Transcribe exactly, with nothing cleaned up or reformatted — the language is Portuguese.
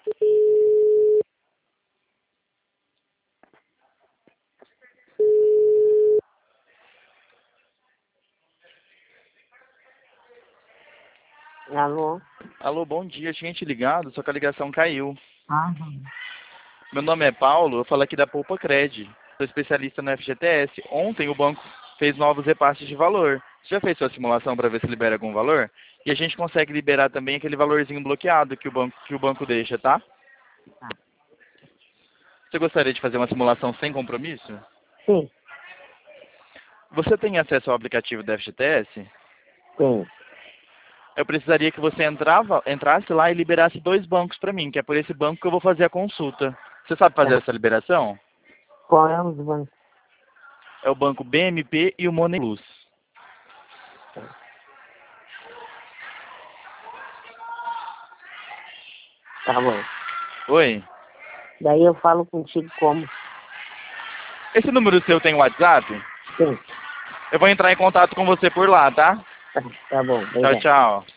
Alô? Alô, bom dia. Tinha te ligado, só que a ligação caiu. Aham. Meu nome é Paulo, eu falo aqui da Poupa Cred. Sou especialista no F G T S. Ontem o banco fez novos repasses de valor. Você já fez sua simulação para ver se libera algum valor? E a gente consegue liberar também aquele valorzinho bloqueado que o banco, que o banco deixa, tá? Tá. Você gostaria de fazer uma simulação sem compromisso? Sim, Você tem acesso ao aplicativo do F G T S? tem. Eu precisaria que você entrava, entrasse lá e liberasse dois bancos para mim, que é por esse banco que eu vou fazer a consulta. Você sabe fazer Tá. essa liberação? Qual é os bancos? É o banco B M P e o Money Plus. Tá bom. Oi? Daí eu falo contigo como? Esse número seu tem WhatsApp? Sim. Eu vou entrar em contato com você por lá, tá? Tá, tá bom. Tchau, Obrigado. tchau.